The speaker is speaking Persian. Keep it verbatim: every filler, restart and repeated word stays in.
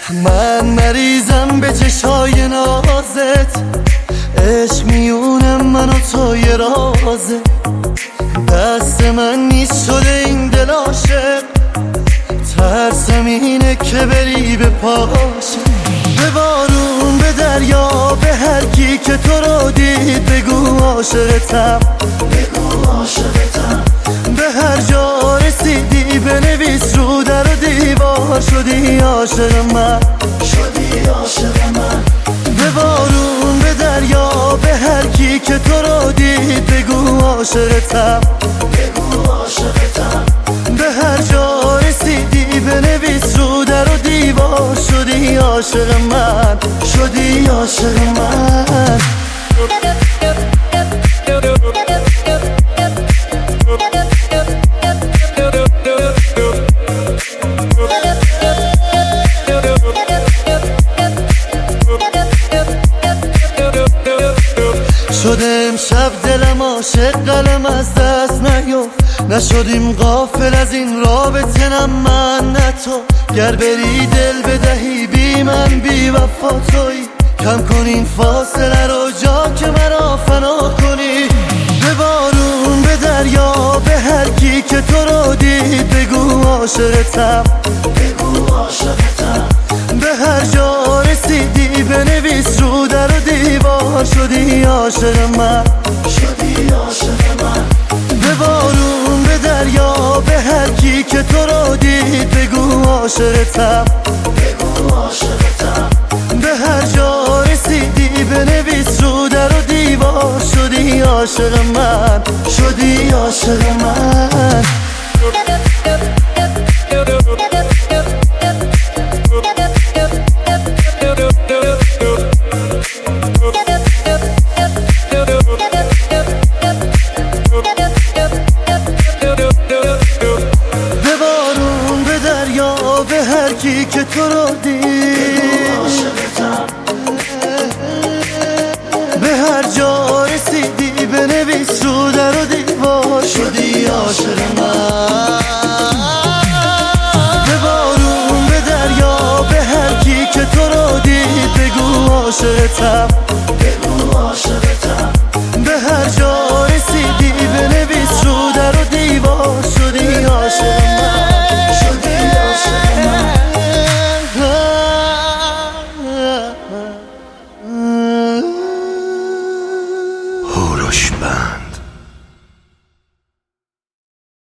من مریضم به چشای نازت، عشق میونم من و تو یه رازه. دست من نیست شده این دل عاشق، ترسم اینه که بری به پاشه. به بارون، به دریا، به هر کی که تو رو دید بگو عاشقتم، بگو عاشقتم. به هر جا رسیدی بنویس رو در و دیوار شدی عاشق من، شدی عاشق من. به بارون، به دریا، به هر کی که تو رو دید بگو عاشقتم، بگو عاشقتم. به هر جا رسیدی بنویس رو در و دیوار شدی عاشق من، شدی عاشق من. شده امشب دلم عاشق، قلم از دست نیفت. نشدیم غافل از این رابطه، نه من نه تو. گر بری دل بدهی بی من بی وفا تویی. کم کن این فاصله رو جا که مرا فنا کنی. به بارون، به دریا، به هر کی که تو رو دید بگو عاشقتم، بگو عاشقتم. به هر جا رسیدی بنویس رو در و دیوار شدی عاشق من، شدی عاشق من. به بارون، به دریا، به هر کی که تو رو دید بگو عاشقتم، بگو عاشقتم. به هر جا رسیدی بنویس رو در و دیوار شدی عاشق من، شدی عاشق من. به هر کی که تو رو دید به هر جا رسیدی بنویس رو در و دیوار شدی عاشق من. به بارون، به دریا، به هر کی که تو رو دید بگو عاشقتم، بگو عاشقتم. به هر جا رسیدی بنویس رو در و دیوار شدی عاشق من، شدی عاشق من. هوروش بند.